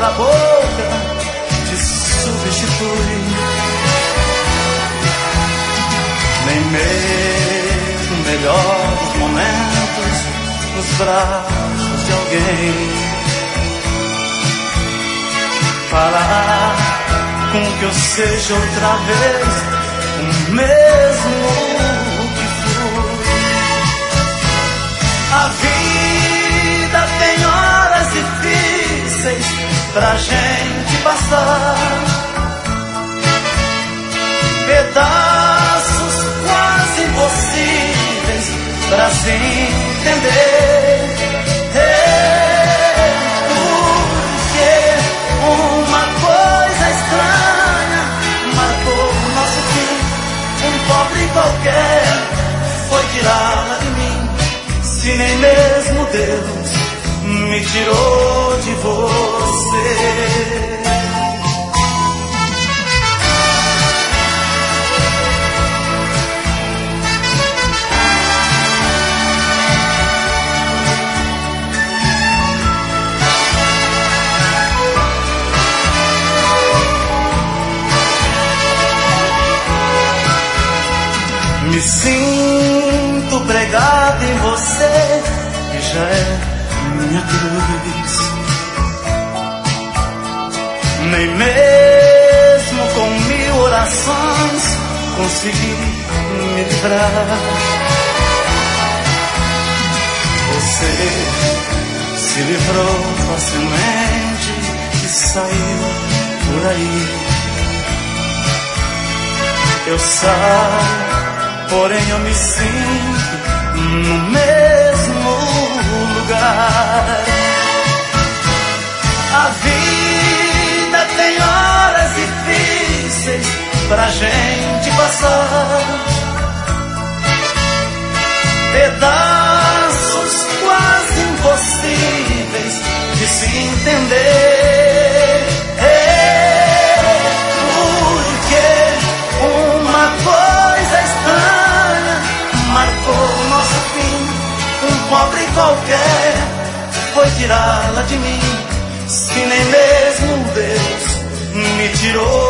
outra boca te substitui. Nem mesmo o melhor dos momentos nos braços de alguém fará com que eu seja outra vez o mesmo que fui. A vida tem horas difíceis pra gente passar, pedaços quase impossíveis pra se entender. Porque uma coisa estranha marcou o nosso fim. Um pobre qualquer foi tirá-la de mim. Se nem mesmo Deus me tirou de você. Me sinto pregado em você, que já é minha cruz. Nem mesmo com 1000 orações consegui me livrar. Você se livrou facilmente e saiu por aí. Eu saio, porém eu me sinto no mesmo lugar. A vida tem horas difíceis pra gente passar, pedaços quase impossíveis de se entender. Porque uma coisa estranha marcou o nosso fim. Um pobre qualquer foi tirá-la de mim. Se nem mesmo Deus me tirou